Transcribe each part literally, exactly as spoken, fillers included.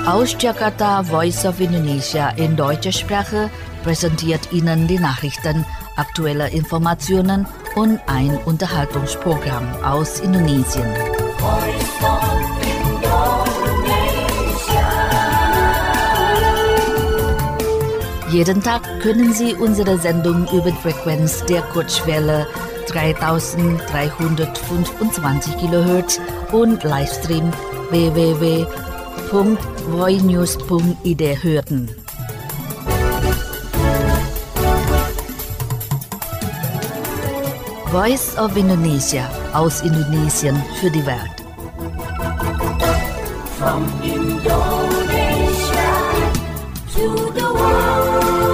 Aus Jakarta, Voice of Indonesia in deutscher Sprache präsentiert Ihnen die Nachrichten, aktuelle Informationen und ein Unterhaltungsprogramm aus Indonesien. Voice of Indonesia. Jeden Tag können Sie unsere Sendung über die Frequenz der Kurzwelle dreitausenddreihundertfünfundzwanzig Kilohertz und Livestream w w w punkt voinews punkt i d hören. Voice of Indonesia aus Indonesien für die Welt. From Indonesia to the world.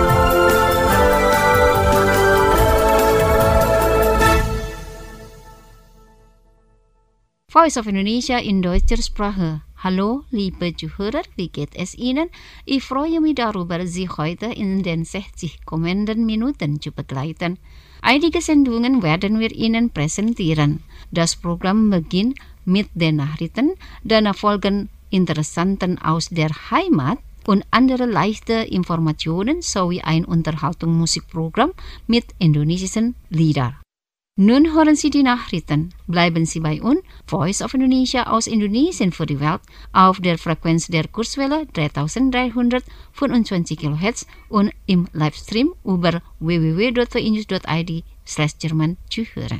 Voice of Indonesia in deutscher Sprache. Hallo, liebe Zuhörer, wie geht es Ihnen? Ich freue mich darüber, Sie heute in den sechzig kommenden Minuten zu begleiten. Einige Sendungen werden wir Ihnen präsentieren. Das Programm beginnt mit den Nachrichten, dann folgen Interessanten aus der Heimat und andere leichte Informationen sowie ein Unterhaltungsmusikprogramm mit indonesischen Liedern. Nun hören Sie die Nachrichten. Bleiben Sie bei uns, Voice of Indonesia aus Indonesien für die Welt, auf der Frequenz der Kurzwelle dreitausenddreihundertfünfundzwanzig Kilohertz und im Livestream über w w w punkt voinews punkt i d slash German zu hören.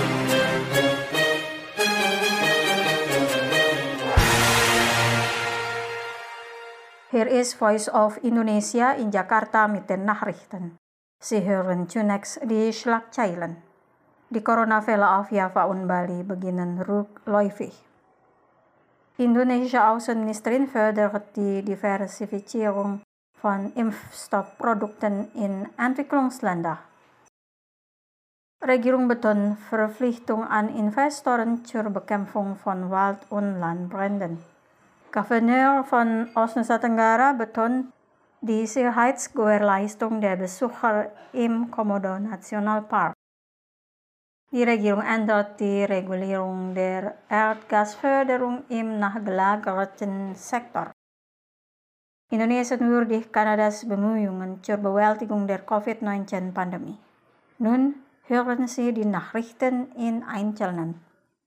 Hier ist Voice of Indonesia in Jakarta mit den Nachrichten. Sie hören zunächst die Schlagzeilen. Die Corona-Fälle auf Java und Bali beginnen rückläufig. Indonesia Außenministerin fördert die Diversifizierung von Impfstoffprodukten in Entwicklungsländern. Regierung betont Verpflichtung an Investoren zur Bekämpfung von Wald- und Landbränden. Gouverneur von Ostnusa Tenggara betont die Sicherheitsgewährleistung der Besucher im Komodo Nationalpark. Die Regierung ändert die Regulierung der Erdgasförderung im nachgelagerten Sektor. Indonesien würdigt Kanadas Bemühungen zur Bewältigung der Covid neunzehn-Pandemie. Nun hören Sie die Nachrichten in Einzelnen.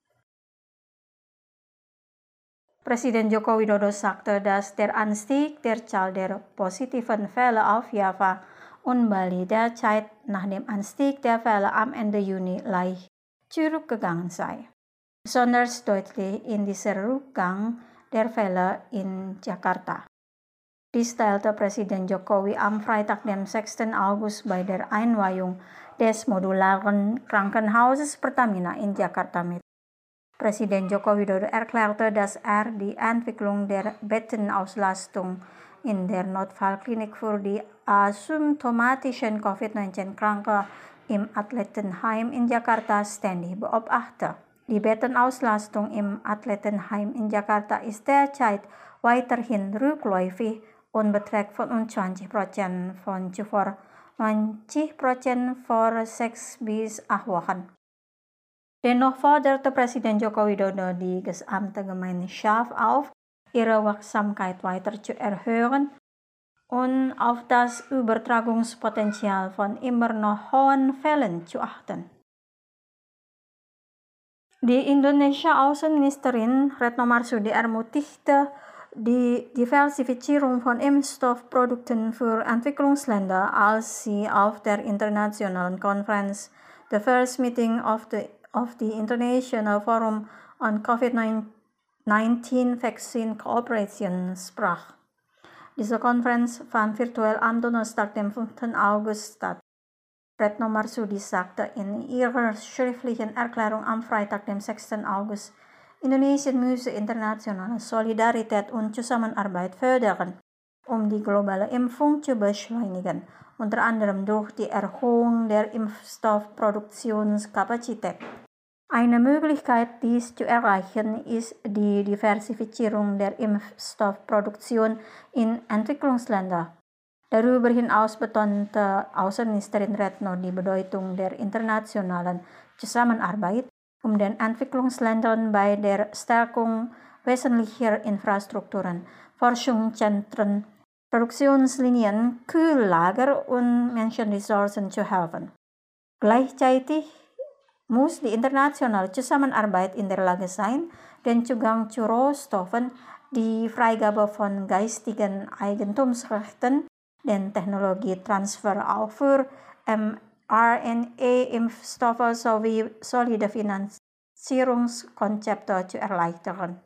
Präsident Joko Widodo sagte, dass der Anstieg der Zahl der positiven Fälle auf Java und Bali derzeit nach dem Anstieg der Fälle am Ende Juni leicht zurückgegangen sei. Besonders deutlich in dieser Rückgang der Fälle in Jakarta. Dies teilte Präsident Jokowi am Freitag, dem sechsten August bei der Einweihung des modularen Krankenhauses Pertamina in Jakarta mit. Präsident Joko Widodo erklärte, dass er die Entwicklung der Bettenauslastung in der Notfallklinik für die asymptomatischen Covid neunzehn-Kranke im Athletenheim in Jakarta ständig beobachte. Die Bettenauslastung im Athletenheim in Jakarta ist derzeit weiterhin rückläufig und beträgt fünfundzwanzig Prozent von zuvor neunzig Prozent vor sechs bis acht Wochen. Dennoch forderte Präsident Joko Widodo die gesamte Gemeinschaft auf, ihre Wachsamkeit weiter zu erhöhen und auf das Übertragungspotenzial von immer noch hohen Fällen zu achten. Die indonesische Außenministerin Retno Marsudi ermutigte die Diversifizierung von Impfstoffprodukten für Entwicklungsländer, als sie auf der internationalen Konferenz The First Meeting of the, of the International Forum on Covid neunzehn Vaccine Cooperation sprach. Diese Konferenz fand virtuell am Donnerstag, dem fünften August statt. Retno Marsudi sagte in ihrer schriftlichen Erklärung am Freitag, dem sechsten August, Indonesien müsse internationale Solidarität und Zusammenarbeit fördern, um die globale Impfung zu beschleunigen, unter anderem durch die Erhöhung der Impfstoffproduktionskapazität. Eine Möglichkeit, dies zu erreichen, ist die Diversifizierung der Impfstoffproduktion in Entwicklungsländern. Darüber hinaus betonte Außenministerin Retno die Bedeutung der internationalen Zusammenarbeit, um den Entwicklungsländern bei der Stärkung wesentlicher Infrastrukturen, Forschungszentren, Produktionslinien, Kühllager und Menschenressourcen zu helfen. Gleichzeitig muss die internationale Zusammenarbeit in der Lage sein, den Zugang zu Rohstoffen, die Freigabe von geistigen Eigentumsrechten, den Technologietransfer auch für mRNA-Impfstoffe sowie solide Finanzierungskonzepte zu erleichtern.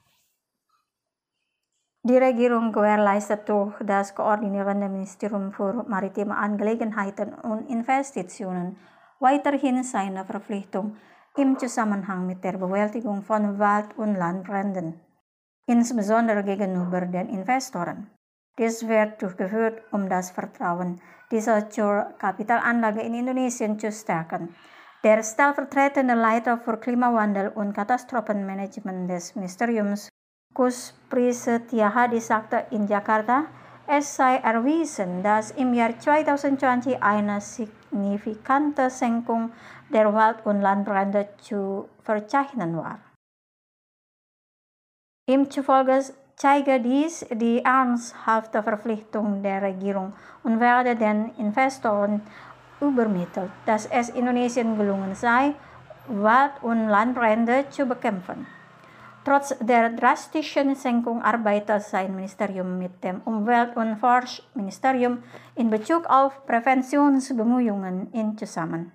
Die Regierung gewährleistet durch das koordinierende Ministerium für Maritime Angelegenheiten und Investitionen weiterhin seine Verpflichtung im Zusammenhang mit der Bewältigung von Wald- und Landbränden, insbesondere gegenüber den Investoren. Dies wird durchgeführt, um das Vertrauen dieser zur Kapitalanlage in Indonesien zu stärken. Der stellvertretende Leiter für Klimawandel und Katastrophenmanagement des Ministeriums, Kus Prisetyahadi, sagte in Jakarta, es sei erwiesen, dass im Jahr zwanzig zwanzig eine signifikante Senkung der Wald- und Landbrände zu verzeichnen war. Ihm zufolge zeige dies die ernsthafte Verpflichtung der Regierung und werde den Investoren übermittelt, dass es Indonesien gelungen sei, Wald- und Landbrände zu bekämpfen. Trotz der drastischen Senkung arbeitet sein Ministerium mit dem Umwelt- und Forschungsministerium in Bezug auf Präventionsbemühungen in zusammen.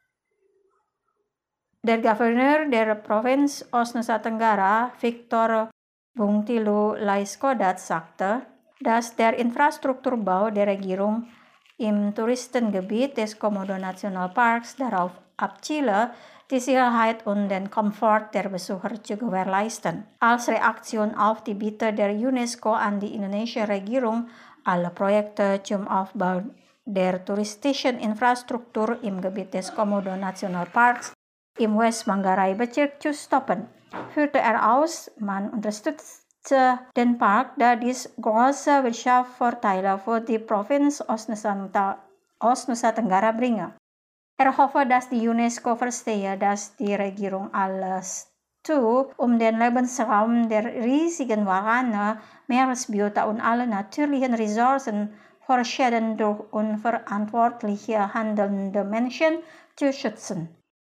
Der Gouverneur der Provinz Nusa Tenggara, Victor Bungtilu Laiskodat, sagte, dass der Infrastrukturbau der Regierung im Touristengebiet des Komodo-Nationalparks darauf abziele, die Sicherheit und den Komfort der Besucher zu gewährleisten. Als Reaktion auf die Bitte der UNESCO an die indonesische Regierung, alle Projekte zum Aufbau der touristischen Infrastruktur im Gebiet des Komodo-Nationalparks im West Manggarai-Bezirk zu stoppen, führte er aus, man unterstütze den Park, da dies große Wirtschaftsvorteile für die Provinz Nusa Tenggara bringe. Er hoffe, dass die UNESCO verstehe, dass die Regierung alles tut, um den Lebensraum der riesigen Warane, Meeresbiota und alle natürlichen Ressourcen vor Schäden durch unverantwortliche handelnde Menschen zu schützen.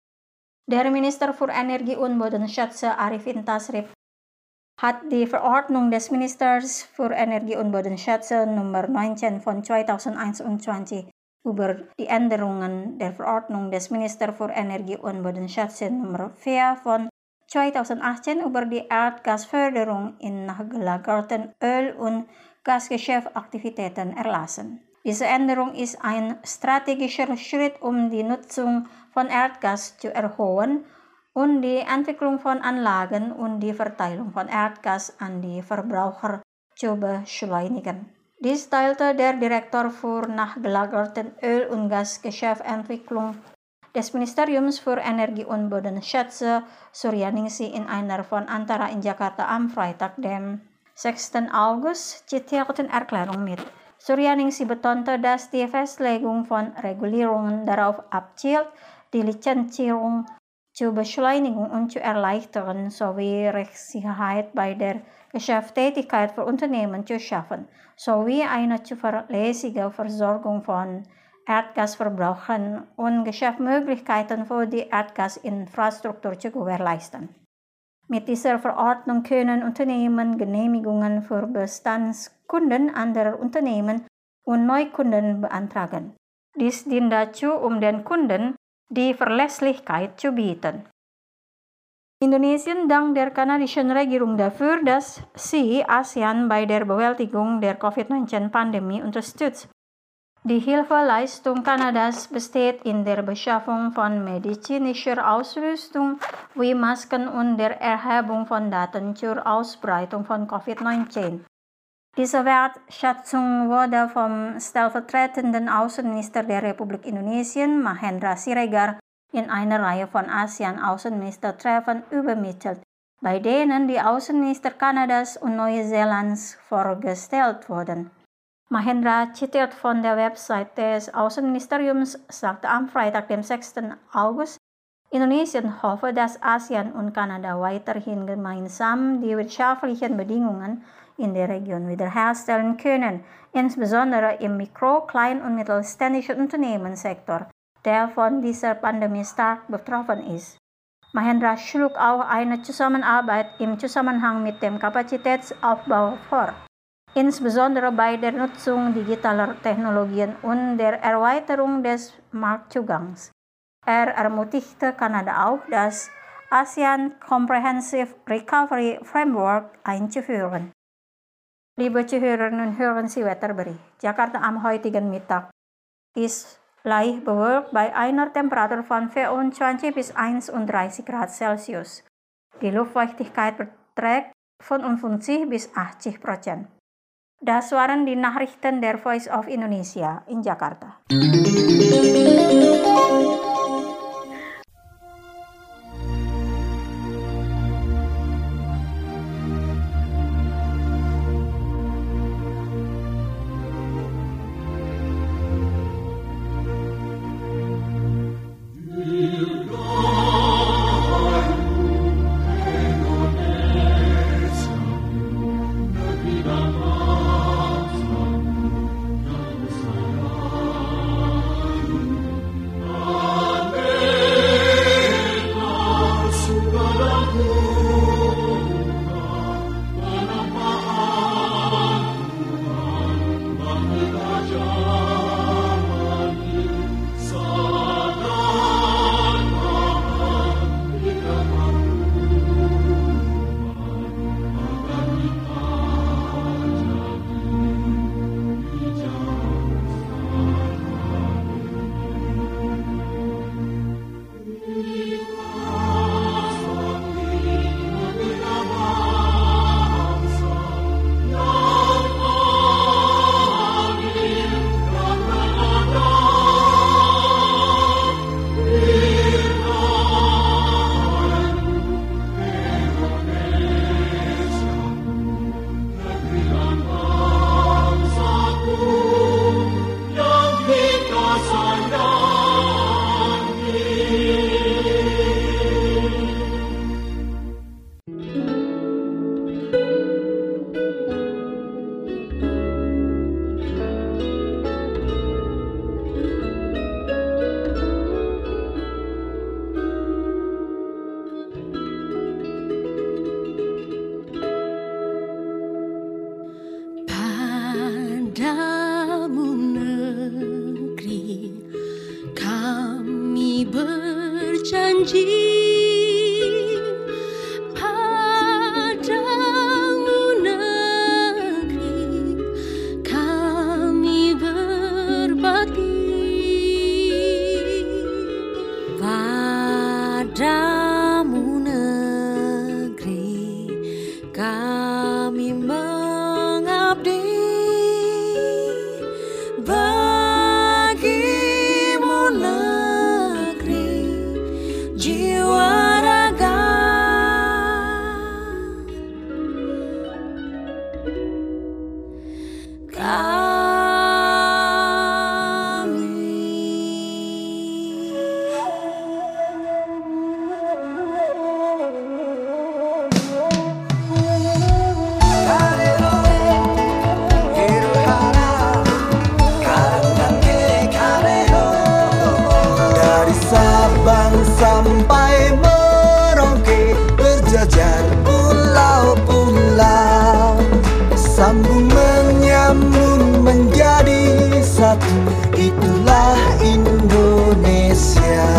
Der Minister für Energie und Bodenschätze Arifin Tasrif hat die Verordnung des Ministers für Energie und Bodenschätze Nummer neunzehn von zweitausendeinundzwanzig über die Änderungen der Verordnung des Ministers für Energie und Bodenschätze Nummer vier von zweitausendachtzehn über die Erdgasförderung in nachgelagerten Öl- und Gasgeschäftsaktivitäten erlassen. Diese Änderung ist ein strategischer Schritt, um die Nutzung von Erdgas zu erhöhen und die Entwicklung von Anlagen und die Verteilung von Erdgas an die Verbraucher zu beschleunigen. Dies teilte der Direktor für nachgelagerten Öl- und Gasgeschäftsentwicklung des Ministeriums für Energie und Bodenschätze Suryaningsih in einer von Antara in Jakarta am Freitag, dem sechsten August, zitierten Erklärung mit. Suryaningsih betonte, dass die Festlegung von Regulierungen darauf abzielt, die Lizenzierung zu beschleunigen und zu erleichtern sowie Rechtssicherheit bei der Geschäftstätigkeit für Unternehmen zu schaffen, sowie eine zuverlässige Versorgung von Erdgasverbrauchern und Geschäftsmöglichkeiten für die Erdgasinfrastruktur zu gewährleisten. Mit dieser Verordnung können Unternehmen Genehmigungen für Bestandskunden anderer Unternehmen und Neukunden beantragen. Dies dient dazu, um den Kunden die Verlässlichkeit zu bieten. Indonesien dankt der kanadischen Regierung dafür, dass sie ASEAN bei der Bewältigung der Covid neunzehn-Pandemie unterstützt. Die Hilfeleistung Kanadas besteht in der Beschaffung von medizinischer Ausrüstung wie Masken und der Erhebung von Daten zur Ausbreitung von Covid neunzehn. Diese Wertschätzung wurde vom stellvertretenden Außenminister der Republik Indonesien, Mahendra Siregar, in einer Reihe von ASEAN-Außenministertreffen übermittelt, bei denen die Außenminister Kanadas und Neuseelands vorgestellt wurden. Mahendra, zitiert von der Website des Außenministeriums, sagte am Freitag, dem sechsten August, Indonesien hoffe, dass ASEAN und Kanada weiterhin gemeinsam die wirtschaftlichen Bedingungen in de region wiederherstellen können, insbesondere im Mikro-, Klein- und mittelständischen Unternehmenssektor, der von dieser Pandemie stark betroffen ist. Mahendra schlug auch eine Zusammenarbeit im Zusammenhang mit dem Kapazitätsaufbau vor, insbesondere bei der Nutzung digitaler Technologien und der Erweiterung des Marktzugangs. Er ermutigte Kanada auch, das ASEAN Comprehensive Recovery Framework einzuführen. Liebe Zuhörerinnen und Hörer, Sie Wetterbericht. Jakarta am heutigen Mittag ist leicht bewölkt bei einer Temperatur von vierundzwanzig bis einunddreißig Grad Celsius. Die Luftfeuchtigkeit beträgt fünfundfünfzig bis achtzig Prozent. Das waren die Nachrichten der Voice of Indonesia in Jakarta. Itulah Indonesia,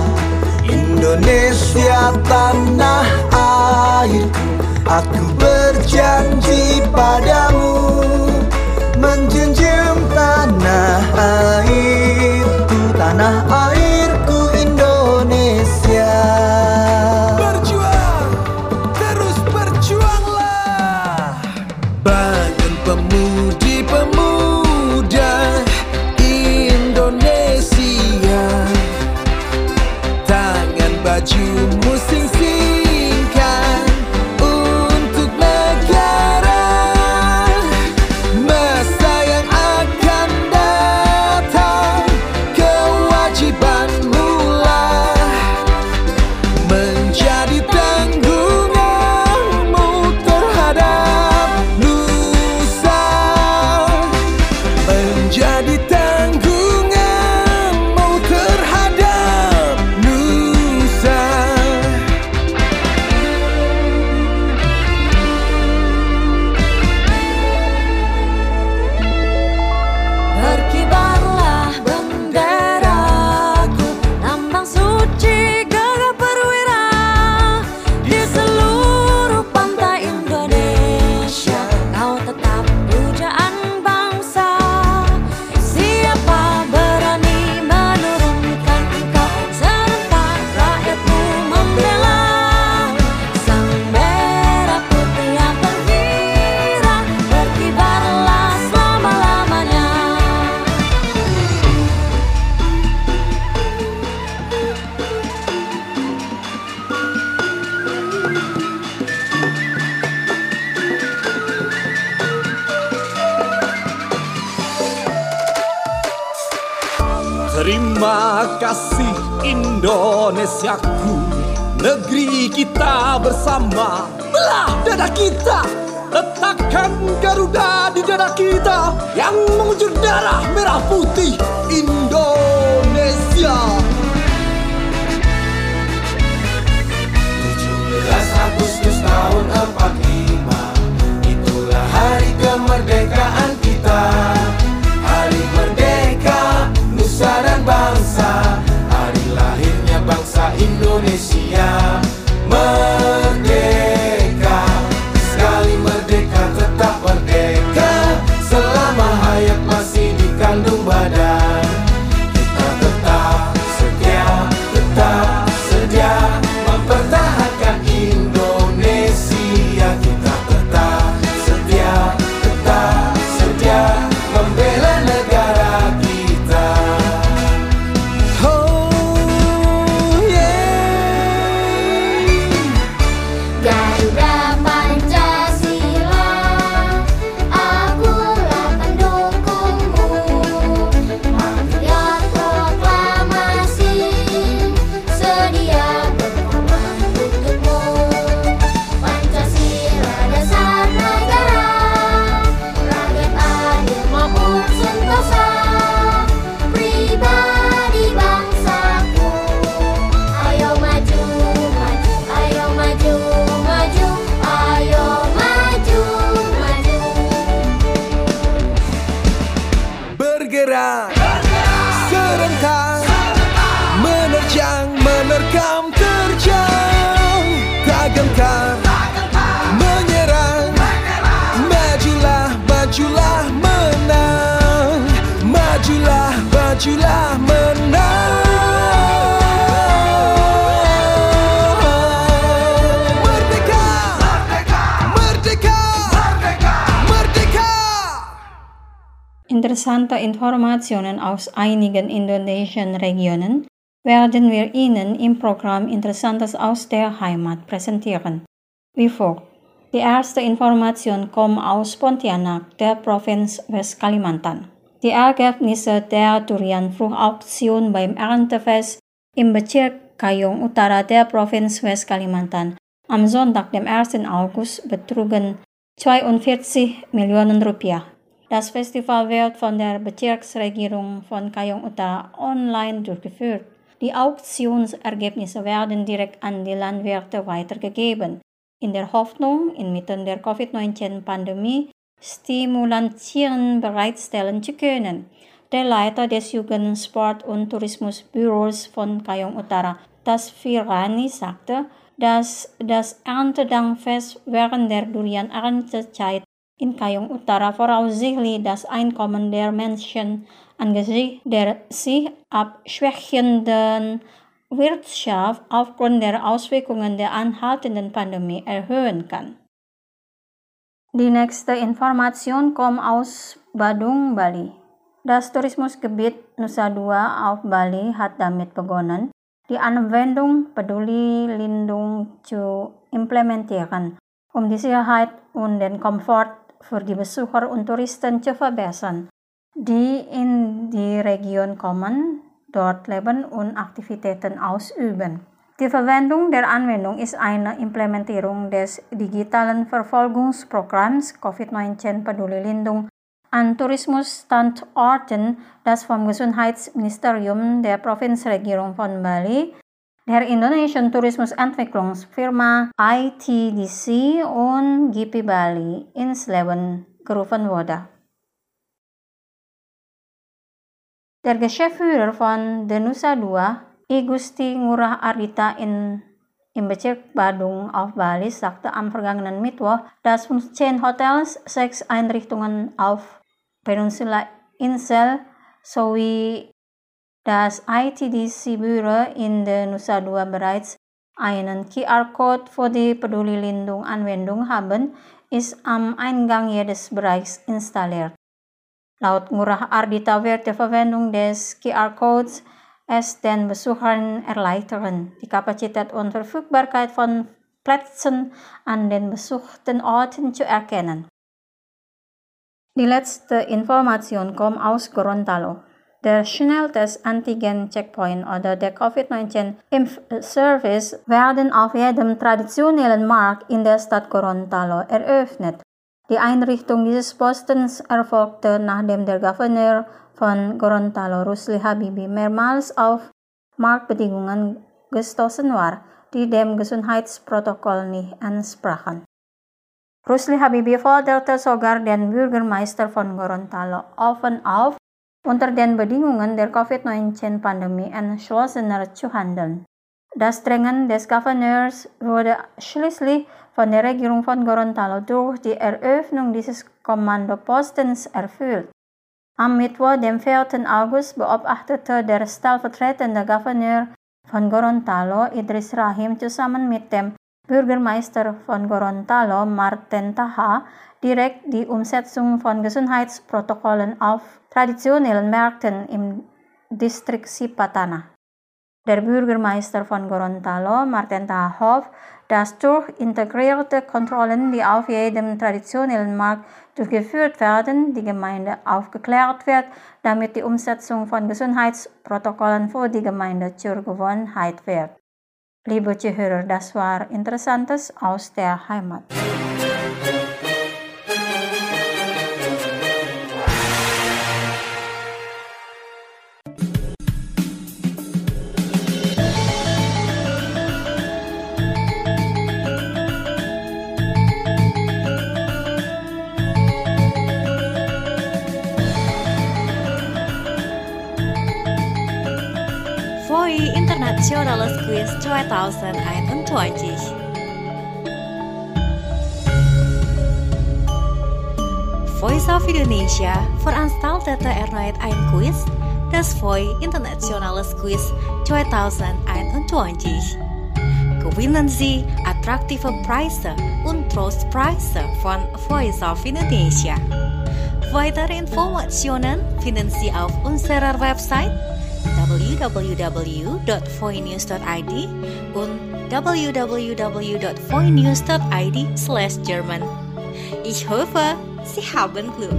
Indonesia tanah airku. Aku berjanji padamu, menjunjung tanah airku, tanah airku Indonesia. Berjuang, terus berjuanglah. Bangun pemudi-pemuda Indonesia, tangan bajumu sing-singkan untuk negara. Terima kasih Indonesiaku, negeri kita bersama. Belah dada kita, letakkan Garuda di dada kita yang mengucur darah merah putih Indonesia. tujuh belas Agustus tahun empat puluh lima, itulah hari kemerdekaan kita. Hari merdeka, nusa dan bangsa, hari lahirnya bangsa Indonesia. Merdeka, sekali merdeka tetap merdeka, selama hayat masih dikandung badan. Kita tetap setia, tetap sedia mempertahankan Indonesia. Kita tetap setia, tetap sedia membela negara kita. Oh yeah. Garuda Pancasila, akulah pendukungmu. Patriot proklamasi, sedia berkorban untukmu. Pancasila dasar negara, rakyat adil maupun sentosa, pribadi bangsaku. Ayo maju, maju, ayo maju, maju, ayo maju, maju. Bergerak, serentak, menerjang, menerkam, terjang, tak gentar, menyerang, majulah, majulah, menang, majulah, majulah, menang. Merdeka, merdeka, merdeka. Interessante Informationen aus einigen indonesischen Regionen werden wir Ihnen im Programm Interessantes aus der Heimat präsentieren. Wie folgt. Die erste Information kommt aus Pontianak, der Provinz Westkalimantan. Die Ergebnisse der Durian-Fruchtauktion beim Erntefest im Bezirk Kayong Utara der Provinz Westkalimantan am Sonntag, dem ersten August, betrugen zweiundvierzig Millionen Rupiah. Das Festival wird von der Bezirksregierung von Kayong Utara online durchgeführt. Die Auktionsergebnisse werden direkt an die Landwirte weitergegeben, in der Hoffnung, inmitten der Covid neunzehn-Pandemie Stimulantien bereitstellen zu können. Der Leiter des Jugend-, Sport- und Tourismusbüros von Kayong Utara, das Firani, sagte, dass das Erntedankfest während der Durian-Erntezeit in Kayong Utara voraussichtlich das Einkommen der Menschen angesichts der sich abschwächenden Wirtschaft aufgrund der Auswirkungen der anhaltenden Pandemie erhöhen kann. Die nächste Information kommt aus Badung, Bali. Das Tourismusgebiet Nusa Dua auf Bali hat damit begonnen, die Anwendung Peduli Lindung zu implementieren, um die Sicherheit und den Komfort für die Besucher und Touristen zu verbessern, die in die Region kommen, dort leben und Aktivitäten ausüben. Die Verwendung der Anwendung ist eine Implementierung des digitalen Verfolgungsprogramms Covid neunzehn Peduli Lindung an Tourismusstandorten, das vom Gesundheitsministerium der Provinzregierung von Bali, der Indonesian Tourismusentwicklungsfirma I T D C und G P Bali ins Leben gerufen wurde. Der Geschäftsführer von The Nusa Dua, I Gusti Ngurah Ardita in, im Bezirk Badung auf Bali, sagte am vergangenen Mittwoch, dass fünfzehn Hotels, sechs Einrichtungen auf Peninsula Insel sowie das I T D C-Büro in der Nusa Dua bereits einen Q R-Code für die Peduli Lindung-Anwendung haben, ist am Eingang jedes Bereichs installiert. Laut Ngurah Ardita wird die Verwendung des Q R-Codes es den Besuchern erleichtern, die Kapazität und Verfügbarkeit von Plätzen an den besuchten Orten zu erkennen. Die letzte Information kommt aus Gorontalo. Der Schnelltest-Antigen-Checkpoint oder der Covid neunzehn Impfservice werden auf jedem traditionellen Markt in der Stadt Gorontalo eröffnet. Die Einrichtung dieses Postens erfolgte, nachdem der Gouverneur von Gorontalo, Rusli Habibie, mehrmals auf Marktbedingungen gestoßen war, die dem Gesundheitsprotokoll nicht entsprachen. Rusli Habibie forderte sogar den Bürgermeister von Gorontalo offen auf, unter den Bedingungen der Covid neunzehn Pandemie entschlossener zu handeln. Das Drängen des Gouverneurs wurde schließlich von der Regierung von Gorontalo durch die Eröffnung dieses Kommandopostens erfüllt. Am Mittwoch, dem vierten August, beobachtete der stellvertretende Gouverneur von Gorontalo, Idris Rahim, zusammen mit dem Bürgermeister von Gorontalo, Marten Taha, direkt die Umsetzung von Gesundheitsprotokollen auf traditionellen Märkten im Distrikt Sipatana. Der Bürgermeister von Gorontalo, Marten Taha, hofft, dass durch integrierte Kontrollen, die auf jedem traditionellen Markt durchgeführt werden, die Gemeinde aufgeklärt wird, damit die Umsetzung von Gesundheitsprotokollen für die Gemeinde zur Gewohnheit wird. Liebe Zuhörer, das war Interessantes aus der Heimat. Voi Internationales Quiz zwanzig eenentwintig. Voice of Indonesia veranstaltete erneut ein Quiz, das Voi Internationales Quiz zwanzig eenentwintig. Gewinnen Sie attraktive Preise und Trostpreise von Voice of Indonesia. Weitere Informationen finden Sie auf unserer Website w w w dot voi news dot i d und w w w dot voi news dot i d slash German. Ich hoffe, Sie haben Glück.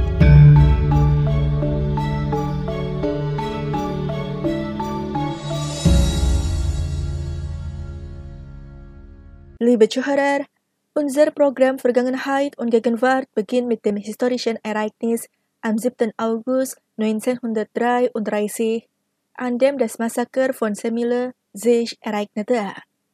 Liebe Zuhörer, unser Programm Vergangenheit und Gegenwart beginnt mit dem historischen Ereignis am siebten August neunzehnhundertdreiunddreißig, an dem das Massaker von Semille sich ereignete.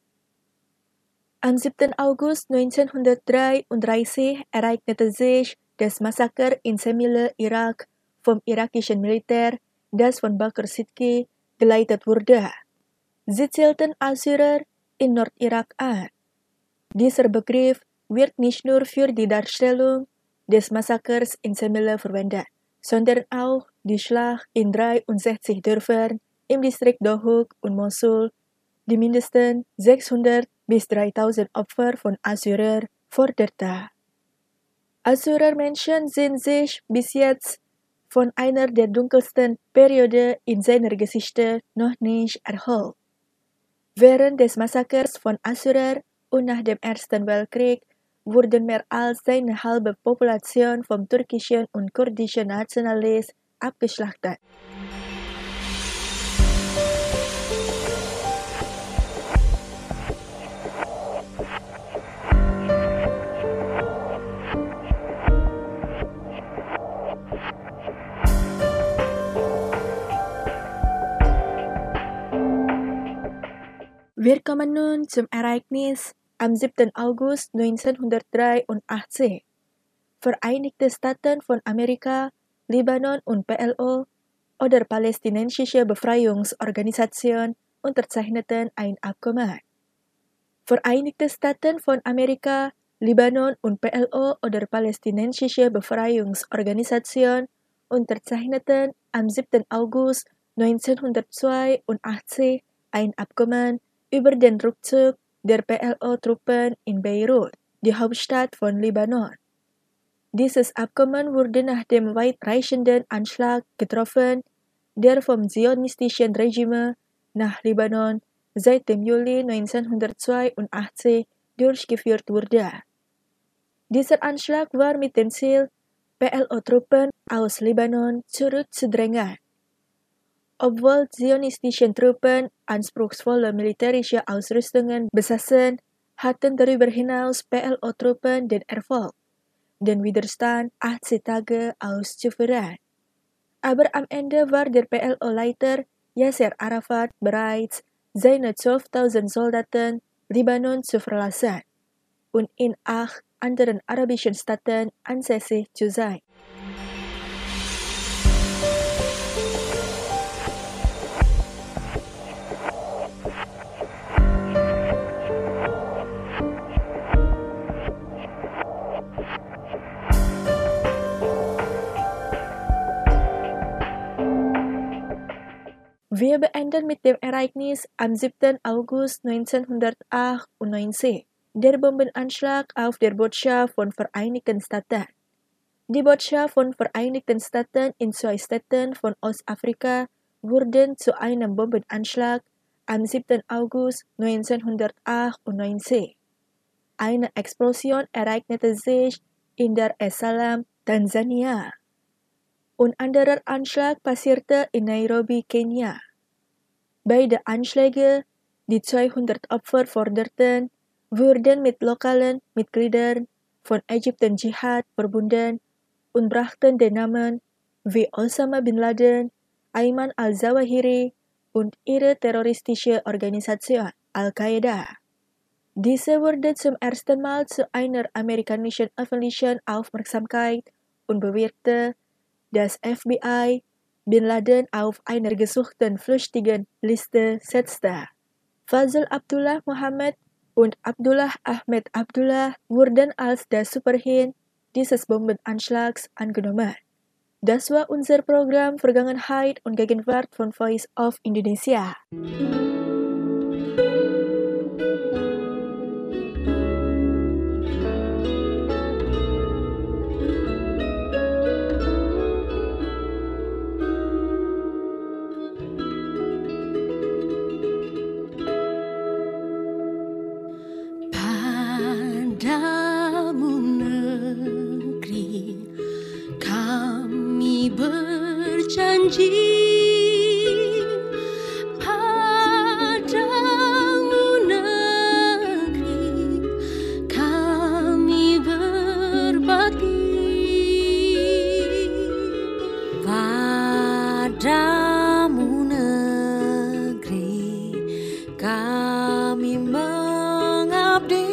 Am siebten August neunzehnhundertdreiunddreißig ereignete sich das Massaker in Semille, Irak, vom irakischen Militär, das von Bakr Siddiqui geleitet wurde. Sie zählten Assyrer in Nordirak an. Dieser Begriff wird nicht nur für die Darstellung des Massakers in Semille verwendet, sondern auch die Schlacht in dreiundsechzig Dörfern im Distrikt Dohuk und Mosul, die mindestens sechshundert bis dreitausend Opfer von Assyrer forderte. Assyrer-Menschen sind sich bis jetzt von einer der dunkelsten Perioden in seiner Geschichte noch nicht erholt. Während des Massakers von Assyrer und nach dem Ersten Weltkrieg wurden mehr als eine halbe Population vom türkischen und kurdischen Nationalisten abgeschlachtet. Wir kommen nun zum Ereignis am siebten August neunzehnhundertdreiundachtzig. Vereinigte Staaten von Amerika, Libanon und P L O oder Palästinensische Befreiungsorganisation unterzeichneten ein Abkommen. Vereinigte Staaten von Amerika, Libanon und P L O oder Palästinensische Befreiungsorganisation unterzeichneten am siebten August neunzehnhundertzweiundachtzig ein Abkommen über den Rückzug der P L O-Truppen in Beirut, die Hauptstadt von Libanon. Dieses Abkommen wurde nach dem weitreichenden Anschlag getroffen, der vom zionistischen Regime nach Libanon seit dem Juli neunzehnhundertzweiundachtzig durchgeführt wurde. Dieser Anschlag war mit dem Ziel, P L O-Truppen aus Libanon zurückzudrängen. obwohl zionistischen Truppen anspruchsvolle militärische Ausrüstungen besaßen, hatten darüber hinaus P L O-Truppen den Erfolg, den Widerstand achtzig Tage auszuführen. Aber am Ende war der P L O-Leiter Yasser Arafat bereits seine zwölftausend Soldaten Libanon zu verlassen und in acht anderen arabischen Staaten ansässig zu sein. Wir beenden mit dem Ereignis am siebten August neunzehnhundertachtundneunzig, der Bombenanschlag auf der Botschaft von Vereinigten Staaten. Die Botschaft von Vereinigten Staaten in zwei Städten von Ostafrika wurden zu einem Bombenanschlag am siebten August neunzehnhundertachtundneunzig. Eine Explosion ereignete sich in Dar es Salaam, Tansania. Ein anderer Anschlag passierte in Nairobi, Kenia. Beide Anschläge, die zweihundert Opfer forderten, wurden mit lokalen Mitgliedern von Egypten Dschihad verbunden und brachten den Namen wie Osama bin Laden, Ayman al-Zawahiri und ihre terroristische Organisation Al-Qaida. Diese wurde zum ersten Mal zu einer amerikanischen öffentlichen Aufmerksamkeit und bewirkte, das F B I Bin Laden auf einer gesuchten Flüchtigenliste setzte. Fazl Abdullah Muhammad und Abdullah Ahmed Abdullah wurden als das Superhirn dieses Bombenanschlags angenommen. Das war unser Programm Vergangenheit und Gegenwart von Voice of Indonesia. Padamu negeri kami berjanji, padamu negeri kami berbakti, padamu negeri kami mengabdi.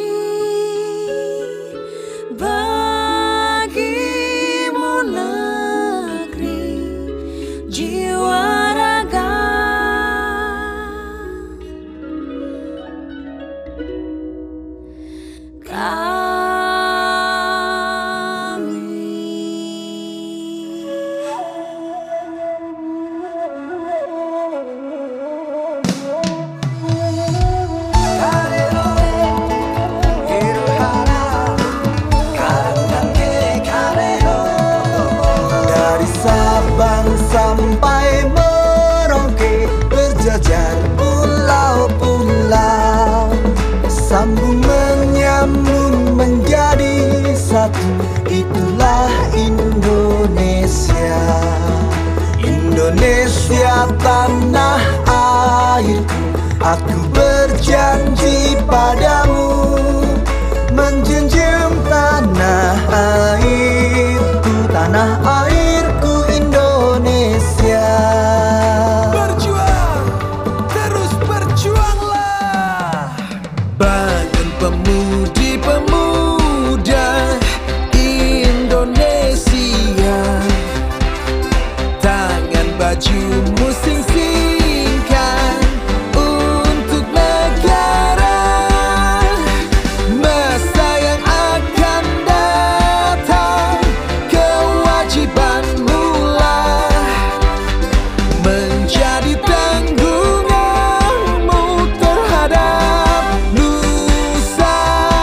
Bagimu negeri jiwa raga, sampai Merauke berjajar pulau-pulau, sambung menyambung menjadi satu, itulah Indonesia. Indonesia tanah airku, aku berjanji padamu, menjunjung tanah airku, tanah airku Indonesia. Berjuang, terus berjuanglah. Bangun pemudi-pemuda Indonesia, tangan bajumu sing-singkan untuk negara. Masa yang akan datang, kewajibanmu menjadi tanggunganmu terhadap Nusa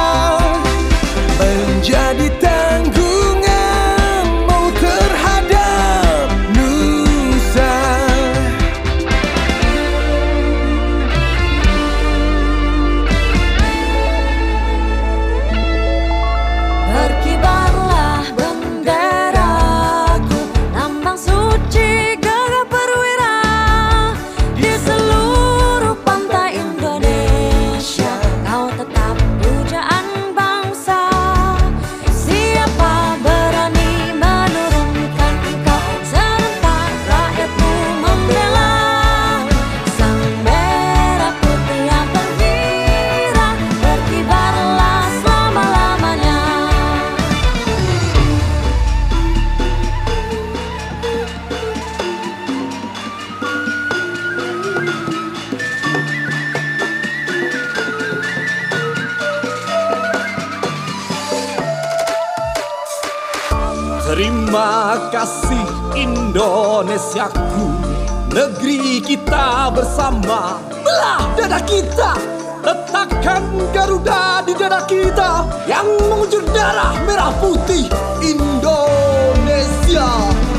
Terima kasih Indonesiaku, negeri kita bersama. Belah dada kita, letakkan Garuda di dada kita yang mengucur darah merah putih Indonesia.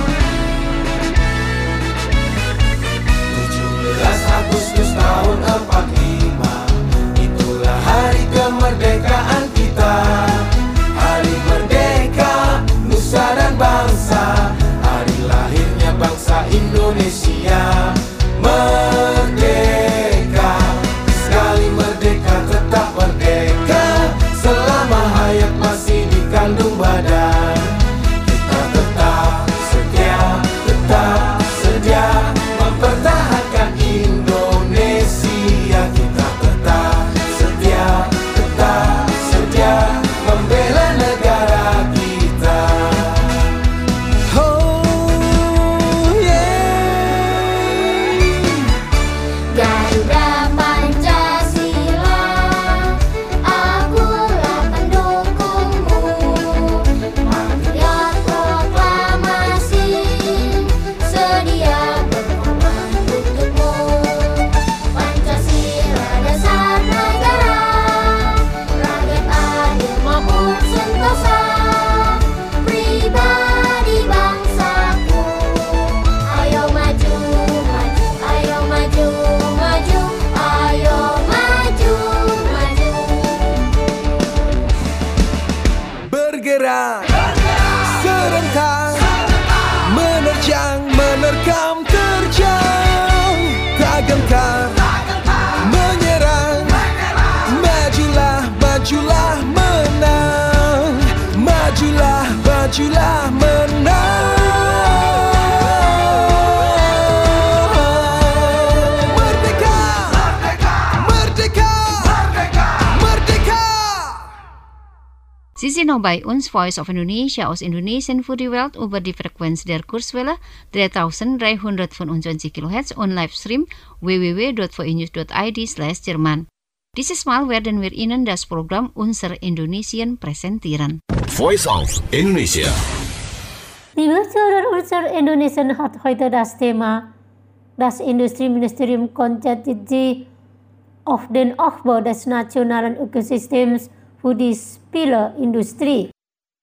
tujuh belas Agustus tahun empat puluh lima, itulah hari kemerdekaan kita. Hari merdeka nusa dan bangsa, hari lahirnya bangsa Indonesia. Merdeka, sekali merdeka tetap merdeka, selama hayat masih dikandung badan. Kita tetap setia, tetap sedia mempertahankan Indonesia. Kita tetap setia, tetap sedia membela negara kita. Oh yeah. Garuda Pancasila, akulah pendukungmu. Patriot proklamasi, sedia berkorban untukmu. Pancasila dasar negara, rakyat adil makmur sentosa. Pribadi bangsaku, ayo maju, maju, ayo maju, maju, ayo maju, maju. Bergerak serentak, menerjang, menerkam, terjang, tak gentar, menyerang, majulah, majulah, menang, majulah, majulah, menang. Merdeka, merdeka, merdeka. Sie sind noch bei uns, Voice of Indonesia aus Indonesien für die Welt über die Frequenz der Kurzwelle dreitausenddreihundertfünfundzwanzig Kilohertz und Livestream w w w punkt v i news punkt i d slash Jerman. Dieses Mal werden wir Ihnen das Programm Unser Indonesien präsentieren. Voice of Indonesia. Liebe Zuhörer, unser Indonesien hat heute das Thema das Industrieministerium konzentriert sich auf den Aufbau des nationalen Ökosystems für die Spieleindustrie.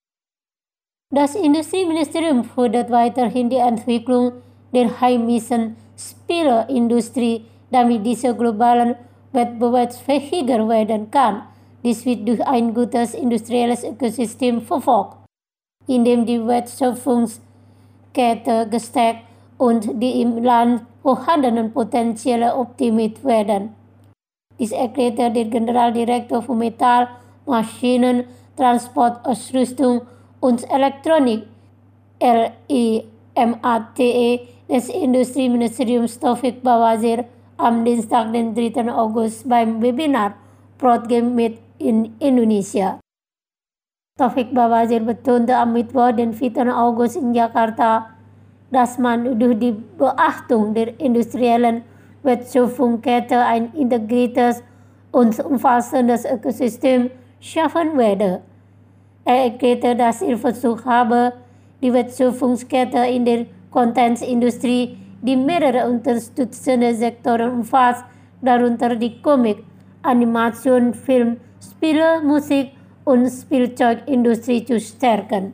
Das Industrieministerium fördert weiterhin die Entwicklung der heimischen Spieleindustrie, damit diese globalen wettbewerbsfähiger werden kann. Dies wird durch ein gutes industrielles Ökosystem verfolgt, in dem die Wertschöpfungskette gestärkt und die im Land vorhandenen Potenziale optimiert werden. Dies erklärte der Generaldirektor für Metall, Maschinen, Transportausrüstung und Elektronik L I M A T E des Industrieministeriums Taufik Bawazir am Dienstag, den dritten August beim Webinar Broadgame mit in Indonesia. Taufik Bawazir betonte am Mittwoch, den vierten August in Jakarta, dass man durch die Beachtung der industriellen Wertschöpfungskette ein integriertes und umfassendes Ökosystem schaffen werde. Er erklärte, dass er versucht habe, die Wertschöpfungskette in der Contentindustrie, die mehrere unterstützende Sektoren umfasst, darunter die Comic, Animation, Film, Spiele, Musik und Spielzeugindustrie zu stärken.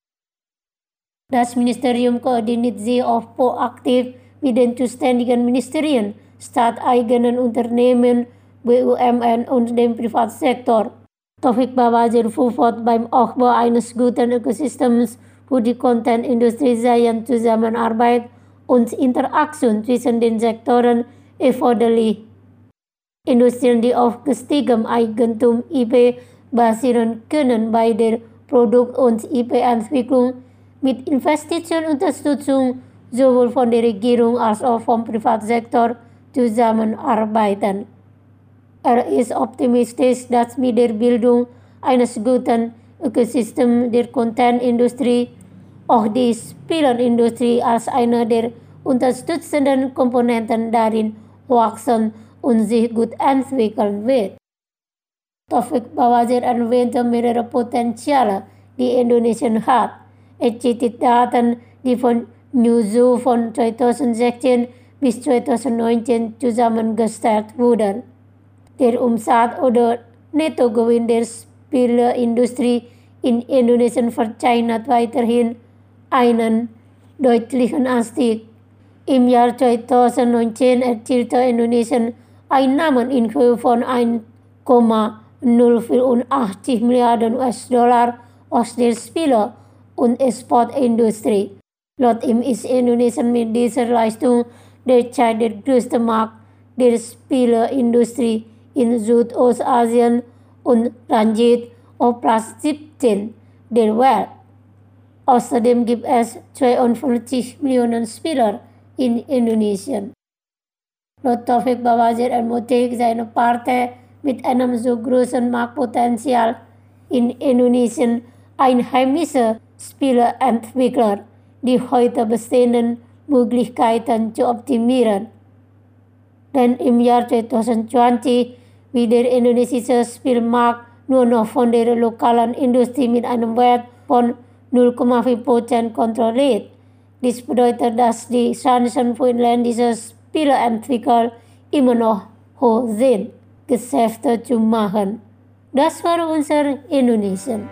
Das Ministerium koordiniert sich auch proaktiv mit den zuständigen Ministerien, staateigenen Unternehmen, B U M N und dem Privatsektor. Taufik Bawazir fuhr fort, beim Aufbau eines guten Ökosystems für die Contentindustrie seien Zusammenarbeit und Interaktion zwischen den Sektoren erforderlich. Industrien, die auf gestiegenem Eigentum I P basieren können, bei der Produkt- und I P-Entwicklung mit Investitionsunterstützung sowohl von der Regierung als auch vom Privatsektor zusammenarbeiten. Er ist optimistisch, dass mit der Bildung eines guten Ökosystems der Contentindustrie auch die Spieleindustrie als eine der unterstützenden Komponenten darin wachsen und sich gut entwickeln wird. Taufik Bawazir erwähnte mehrere Potenziale, die Indonesien hat. erzielte Daten, die von Newzoo von zweitausendsechzehn bis zweitausendneunzehn zusammengestellt wurden. Der Umsatz oder Nettogewinn der Spieleindustrie in Indonesien verzeichnet weiterhin einen deutlichen Anstieg. Im Jahr zweitausendneunzehn erzielte Indonesien Einnahmen in Höhe von eins Komma null vierundachtzig Milliarden U S-Dollar aus der Spiele- und Exportindustrie. Laut ihm ist Indonesien mit dieser Leistung derzeit der größte Markt der Spieleindustrie in Südostasien und rangiert auf Platz siebzehn der Welt. Außerdem gibt es zweiundfünfzig Millionen Spieler in Indonesien. Laut Taufik Bawazir ermutigt seine Partei mit einem so großen Marktpotenzial in Indonesien einheimische Spieleentwickler, die heute bestehenden Möglichkeiten zu optimieren. Denn im Jahr zweitausendzwanzig wird der indonesische Spielmarkt nur noch von der lokalen Industrie mit einem Wert von null Komma vier Prozent kontrolliert. Dies bedeutet, dass die Chancen für inländische Spieleentwickler immer noch hoch sind, Geschäfte zu machen. Das war unser Indonesien.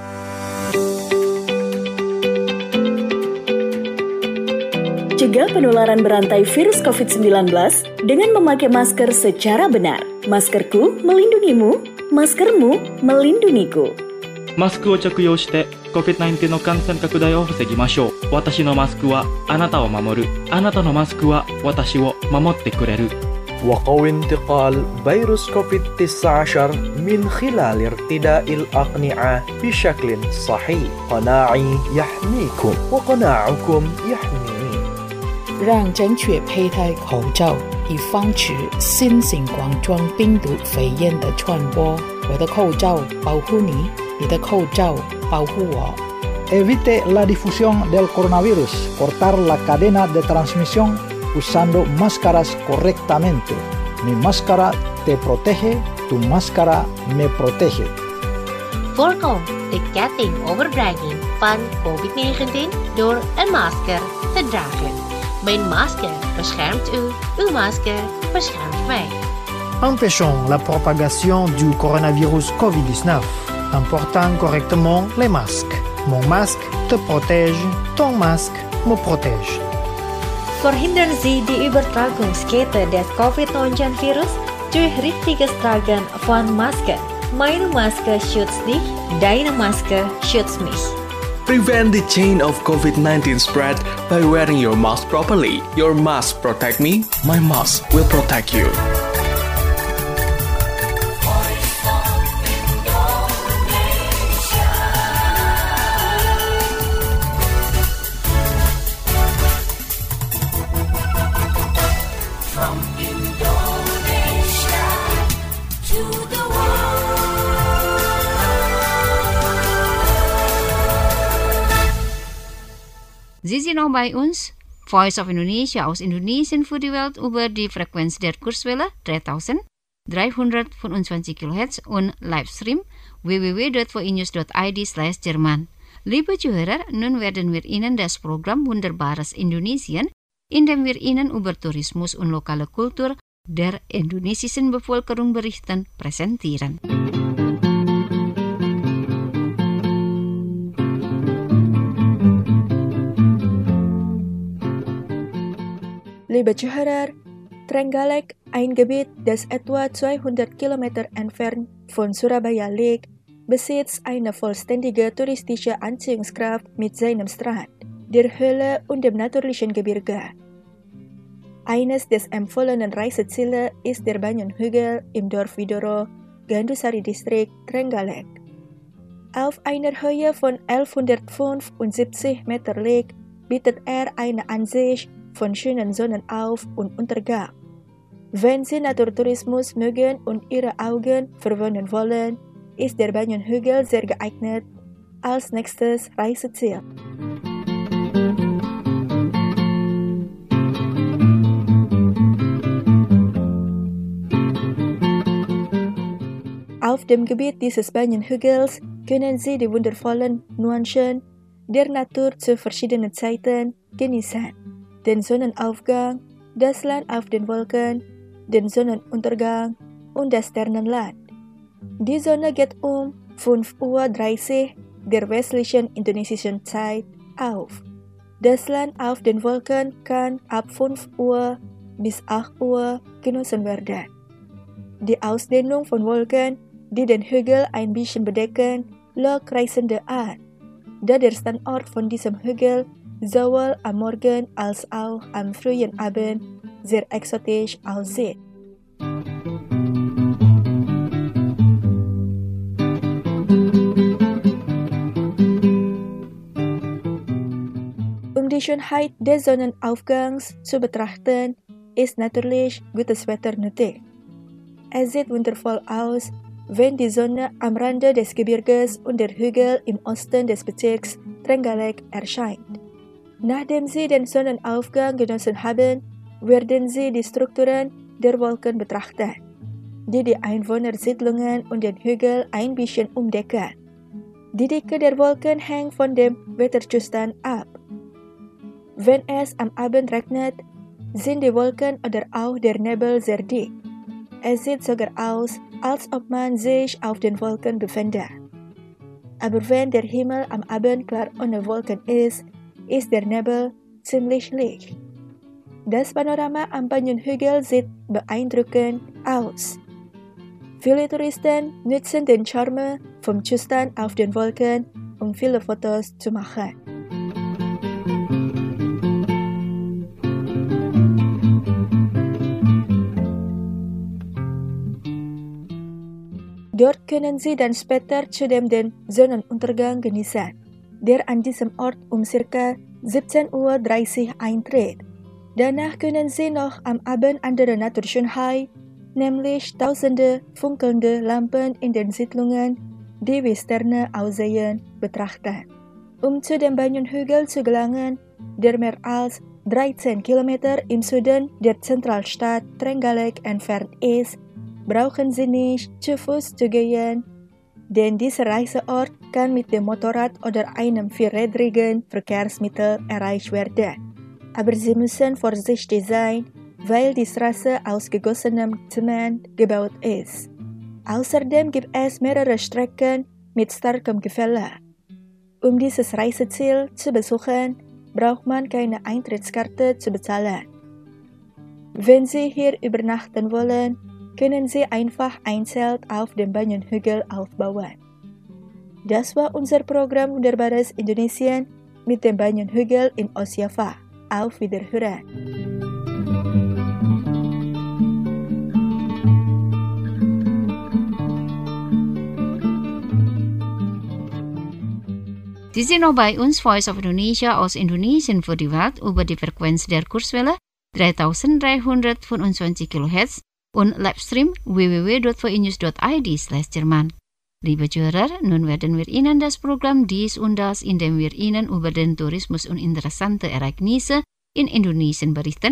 Cegah penularan berantai virus covid sembilan belas dengan memakai masker secara benar. Maskerku melindungimu, maskermu melindungiku. マスクを着用して コビッドナインティーン の感染拡大を防ぎましょう。私のマスクはあなたを守る。あなたのマスクは私を守ってくれる。 وقوي انتقال فيروس كوفيد تسعة عشر من خلال ارتداء الأقنعة بشكل صحيح. قناعي يحميكم وقناعكم يحميني. 让正确佩戴口罩，以防止新型冠状病毒肺炎的传播。我的口罩保护你，你的口罩保护我。 Evite la difusión del coronavirus. Cortar la cadena de transmisión usando máscaras correctamente. Mi máscara te protege, tu máscara me protege. Voorkom de ketting overdrijving van covid negentien door een masker te dragen. Mijn masker beschermt u, uw masker beschermt mij. Empêchons la propagation du coronavirus covid dix-neuf en portant correctement les masques. Mon masque te protège, ton masque me protège. Verhindern Sie die Übertragungskette des covid neunzehn Virus durch richtiges Tragen von Masken. Meine Maske schützt dich, deine Maske schützt mich. Prevent the chain of covid nineteen spread by wearing your mask properly. Your mask protect me, my mask will protect you. Sie sind noch bei uns, Voice of Indonesia aus Indonesien für die Welt über die Frequenz der Kurzwelle dreitausenddreihundertfünfundzwanzig Kilohertz und Livestream w w w punkt voinews punkt i d slash Jerman. Liebe Zuhörer, nun werden wir Ihnen das Programm Wunderbares Indonesien, in dem wir Ihnen über Tourismus und lokale Kultur der indonesischen Bevölkerung berichten, präsentieren. Liebe Zuhörer, Trenggalek, ein Gebiet, das etwa zweihundert Kilometer entfernt von Surabaya liegt, besitzt eine vollständige touristische Anziehungskraft mit seinem Strand, der Höhle und dem natürlichen Gebirge. Eines des empfohlenen Reiseziele ist der Banyan-Hügel im Dorf Widoro, Gandusari-Distrikt Trenggalek. Auf einer Höhe von elfhundertfünfundsiebzig Meter liegt, bietet er eine Ansicht von schönen Sonnenauf- und Untergang. Wenn Sie Naturtourismus mögen und Ihre Augen verwöhnen wollen, ist der Banyan-Hügel sehr geeignet als nächstes Reiseziel. Auf dem Gebiet dieses Banyan-Hügels können Sie die wundervollen Nuancen der Natur zu verschiedenen Zeiten genießen. Den Sonnenaufgang, das Land auf den Wolken, den Sonnenuntergang und das Sternenland. Die Sonne geht um fünf Uhr dreißig der westlichen indonesischen Zeit auf. Das Land auf den Wolken kann ab fünf Uhr bis acht Uhr genossen werden. Die Ausdehnung von Wolken, die den Hügel ein bisschen bedecken, lockt Reisende an, da der Standort von diesem Hügel sowohl am Morgen als auch am frühen Abend sehr exotisch aussieht. Um die Schönheit des Sonnenaufgangs zu betrachten, ist natürlich gutes Wetter nötig. Es sieht wundervoll aus, wenn die Sonne am Rande des Gebirges und der Hügel im Osten des Bezirks Trenggalek erscheint. Nachdem Sie den Sonnenaufgang genossen haben, werden Sie die Strukturen der Wolken betrachten, die die Einwohnersiedlungen und den Hügel ein bisschen umdecken. Die Dicke der Wolken hängt von dem Wetterzustand ab. Wenn es am Abend regnet, sind die Wolken oder auch der Nebel sehr dick. Es sieht sogar aus, als ob man sich auf den Wolken befände. Aber wenn der Himmel am Abend klar ohne Wolken ist, ist der Nebel ziemlich licht. Das Panorama am Banyun-Hügel sieht beeindruckend aus. Viele Touristen nutzen den Charme vom Zustand auf den Wolken, um viele Fotos zu machen. Dort können Sie dann später zudem den Sonnenuntergang genießen, der an diesem Ort um ca. siebzehn Uhr dreißig eintritt. Danach können Sie noch am Abend andere Naturschönheit, nämlich tausende funkelnde Lampen in den Siedlungen, die wie Sterne aussehen, betrachten. Um zu dem Banyun-Hügel zu gelangen, der mehr als dreizehn Kilometer im Süden der Zentralstadt Trenggalek entfernt ist, brauchen Sie nicht zu Fuß zu gehen, denn dieser Reiseort kann mit dem Motorrad oder einem vierrädrigen Verkehrsmittel erreicht werden. Aber Sie müssen vorsichtig sein, weil die Straße aus gegossenem Zement gebaut ist. Außerdem gibt es mehrere Strecken mit starkem Gefälle. Um dieses Reiseziel zu besuchen, braucht man keine Eintrittskarte zu bezahlen. Wenn Sie hier übernachten wollen, können Sie einfach ein Zelt auf dem Banyun-Hügel aufbauen. Das war unser Programm Wunderbares Indonesien mit dem Banyun-Hügel in Ostjava. Auf Wiederhören! Sie sind noch bei uns, Voice of Indonesia aus Indonesien für die Welt über die Frequenz der Kurzwelle dreitausenddreihundertfünfundzwanzig Kilohertz und Livestream w w w punkt v i news punkt i d slash Jerman. Liebe Zuhörer, nun werden wir Ihnen das Programm Dies und Das, in dem wir Ihnen über den Tourismus und interessante Ereignisse in Indonesien berichten.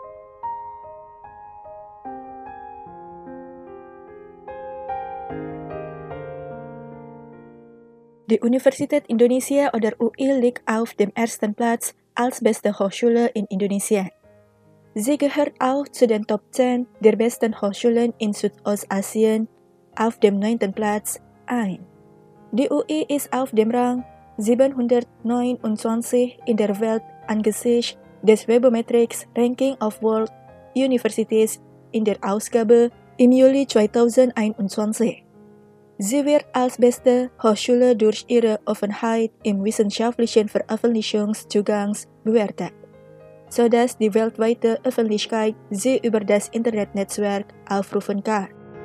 Die Universität Indonesia oder U I liegt auf dem ersten Platz als beste Hochschule in Indonesien. Sie gehört auch zu den Top zehn der besten Hochschulen in Südostasien auf dem neunten Platz ein. Die U I ist auf dem Rang siebenhundertneunundzwanzig in der Welt angesichts des Webometrics Ranking of World Universities in der Ausgabe im Juli zweitausendeinundzwanzig. Sie wird als beste Hochschule durch ihre Offenheit im wissenschaftlichen Veröffentlichungszugang bewertet, sodass die weltweite Öffentlichkeit sie über das Internetnetzwerk aufrufen kann.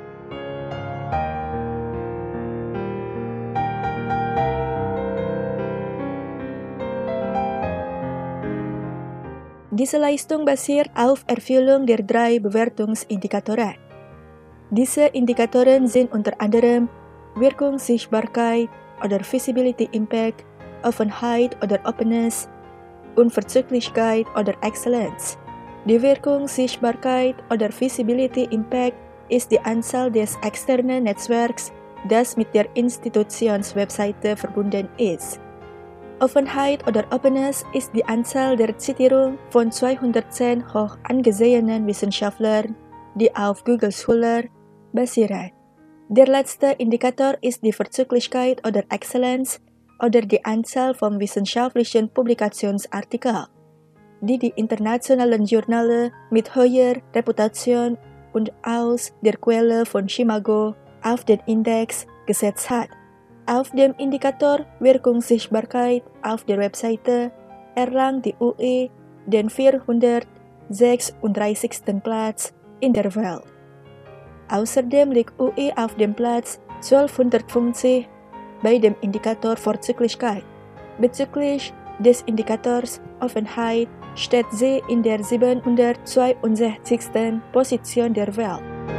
Diese Leistung basiert auf Erfüllung der drei Bewertungsindikatoren. Diese Indikatoren sind unter anderem Wirkungssichtbarkeit oder Visibility Impact, Offenheit oder Openness, Unverzüglichkeit oder Exzellenz. Die Wirkungssichtbarkeit oder Visibility Impact ist die Anzahl des externen Netzwerks, das mit der Institutionswebseite verbunden ist. Offenheit oder Openness ist die Anzahl der Zitierungen von zweihundertzehn hoch angesehenen Wissenschaftlern, die auf Google Scholar basieren. Der letzte Indikator ist die Vorzüglichkeit oder Exzellenz oder die Anzahl von wissenschaftlichen Publikationsartikeln, die die internationalen Journale mit hoher Reputation und aus der Quelle von Chicago auf den Index gesetzt hat. Auf dem Indikator Wirkungssichtbarkeit auf der Webseite errang die U E den vierhundertsechsunddreißigsten Platz in der Welt. Außerdem liegt U E auf dem Platz zwölfhundertfünfzig bei dem Indikator Vorzüglichkeit. Bezüglich des Indikators Offenheit steht sie in der siebenhundertzweiundsechzigsten Position der Welt.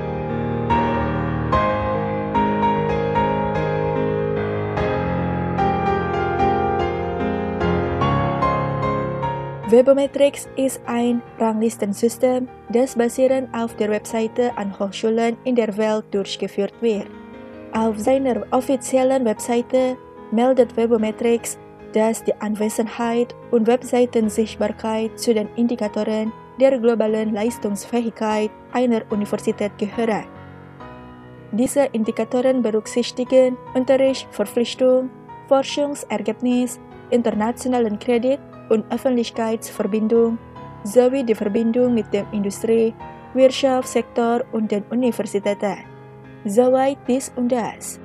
Webometrics ist ein Ranglistensystem, das basierend auf der Webseite an Hochschulen in der Welt durchgeführt wird. Auf seiner offiziellen Webseite meldet Webometrics, dass die Anwesenheit und Webseitensichtbarkeit zu den Indikatoren der globalen Leistungsfähigkeit einer Universität gehören. Diese Indikatoren berücksichtigen Unterrichtsverpflichtung, Forschungsergebnis, internationalen Kredit und Öffentlichkeitsverbindung sowie die Verbindung mit dem Industrie-, Wirtschaftssektor und den Universitäten. Soweit dies und das.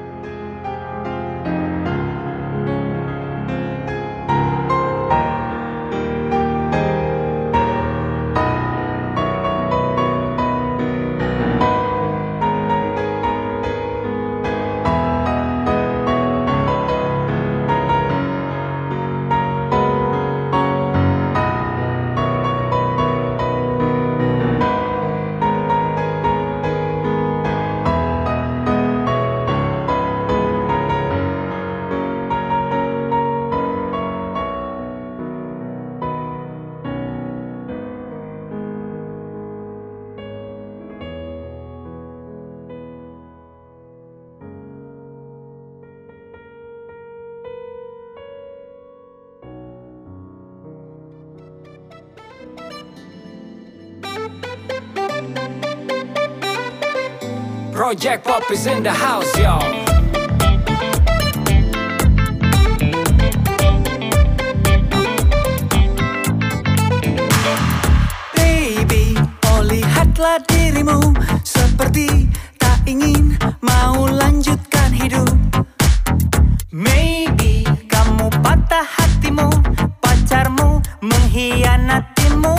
Project Pop is in the house, y'all. Baby, oh lihatlah dirimu seperti tak ingin mau lanjutkan hidup. Maybe kamu patah hatimu, pacarmu mengkhianatimu.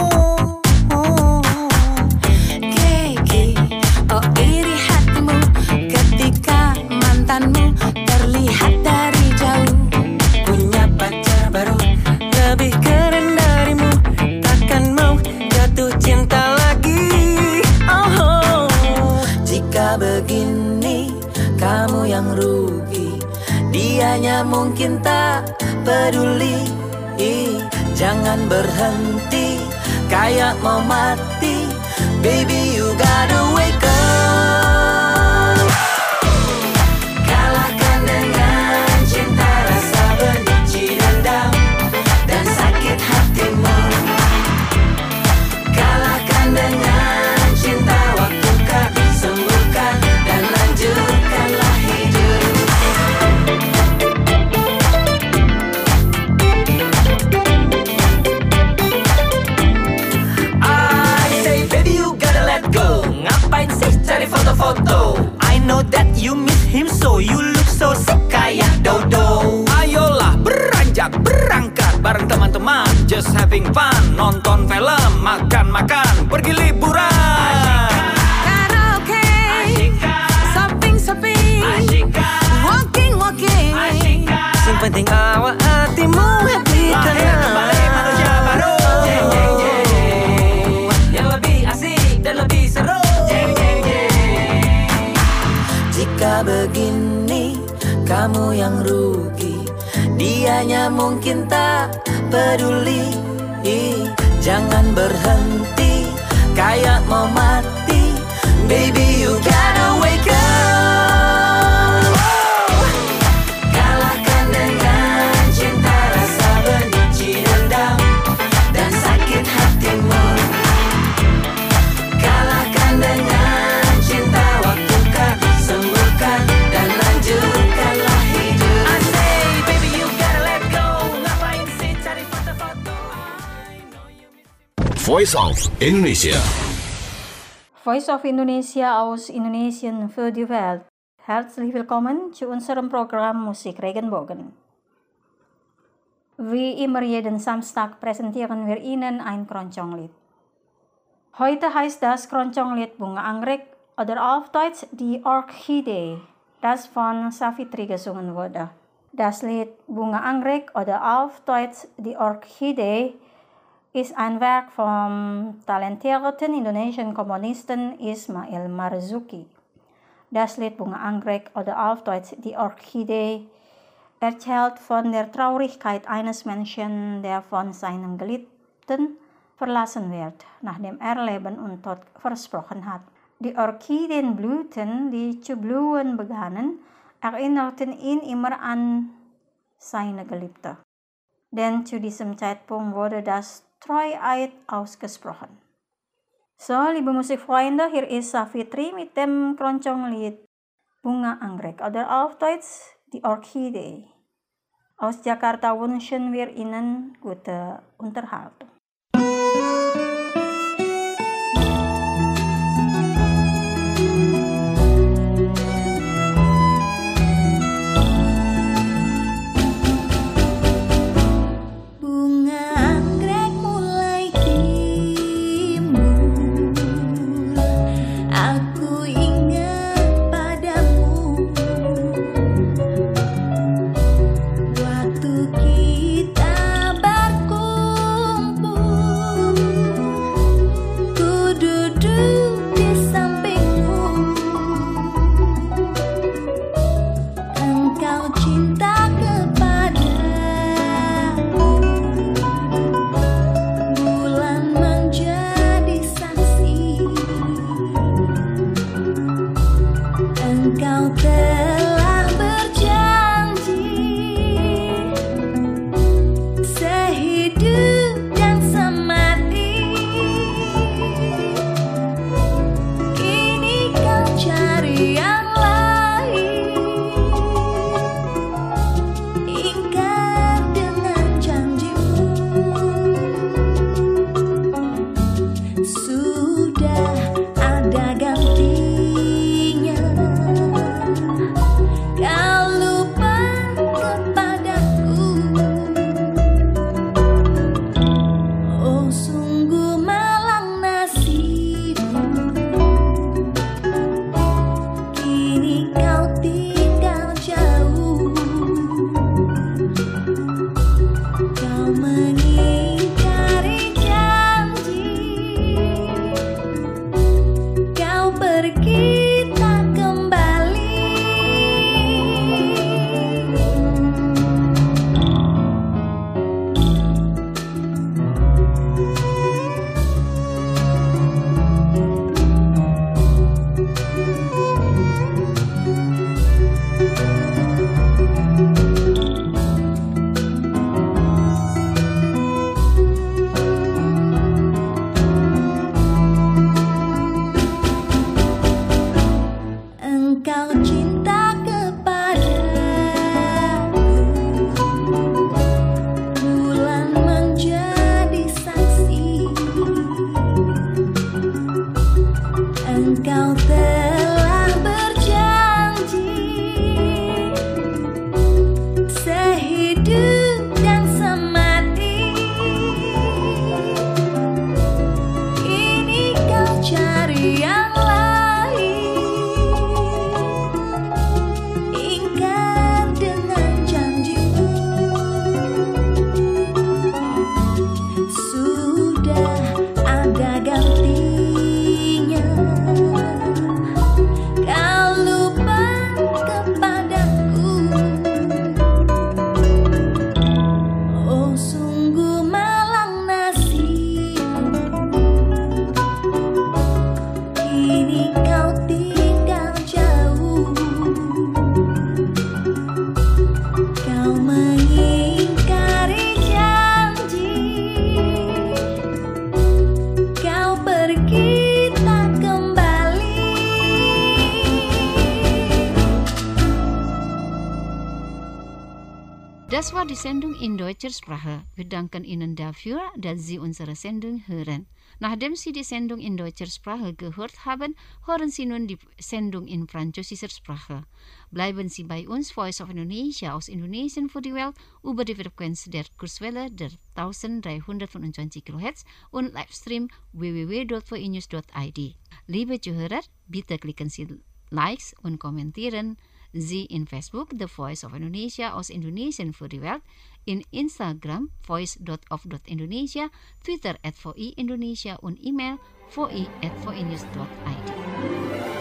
Kiki, oh iri hatimu ketika mantanmu terlihat dari jauh. Punya pacar baru lebih keren darimu, takkan mau jatuh cinta lagi. Oh, jika begini kamu yang rugi, dianya mungkin tak peduli. Jangan berhenti kayak mau mati, baby you gotta wake up. Kalahkan dengan cinta rasa benci, dendam dan sakit hatimu. Kalahkan dengan cinta waktu kan sembuhkan dan lanjutkanlah hidup. Ngapain sih cari foto-foto? I know that you miss him, so you look so sick kayak dodo. Ayolah beranjak berangkat bareng teman-teman, just having fun, nonton film, makan-makan, pergi liburan. Karaoke, shopping-shopping, walking-walking. Sing penting awak hatimu happy tenang. Kembali manusia baru, jeng jeng jeng, yang lebih asik dan lebih seru. Jika begini kamu yang rugi, dianya mungkin tak peduli. Jangan berhenti kayak mau mati, baby you gotta wake up. Kalahkan dengan cinta Voice of Indonesia. Voice of Indonesia aus Indonesien für die Welt. Herzlich willkommen zu unserem Programm Musik Regenbogen. Wie immer jeden Samstag präsentieren wir Ihnen ein Keronconglied. Heute heißt das Keronconglied Bunga Anggrek oder auf Deutsch die Orchidee, das von Savitri gesungen wurde. Das Lied Bunga Anggrek oder auf Deutsch die Orchidee ist ein Werk vom talentierten indonesischen Komponisten Ismail Marzuki. Das Lied Bunga Anggrek oder auf Deutsch die Orchidee erzählt von der Traurigkeit eines Menschen, der von seinem Geliebten verlassen wird, nachdem er Leben und Tod versprochen hat. Die Orchideenblüten, die zu blühen begannen, erinnerten ihn immer an seine Geliebte. Denn zu diesem Zeitpunkt wurde das Treueid ausgesprochen. So, liebe Musikfreunde, hier ist Savitri mit dem Keronconglied Bunga Anggrek oder auf Deutsch die Orchidee. Aus Jakarta wünschen wir Ihnen gute Unterhaltung. Waktu kita berkumpul Das war die Sendung in deutscher Sprache. Wir danken Ihnen dafür, dass Sie unsere Sendung hören. Nachdem Sie die Sendung in deutscher Sprache gehört haben, hören Sie nun die Sendung in französischer Sprache. Bleiben Sie bei uns, Voice of Indonesia aus Indonesien für die Welt, über die Frequenz der Kurswelle der dreizehnhundertfünfundzwanzig Kilohertz und Livestream w w w punkt v i news punkt i d. Liebe Zuhörer, bitte klicken Sie Likes und kommentieren Sie in Facebook The Voice of Indonesia aus Indonesien für die Welt, in Instagram voice dot of dot indonesia, Twitter at v i indonesia und E-Mail v i at v i news dot i d.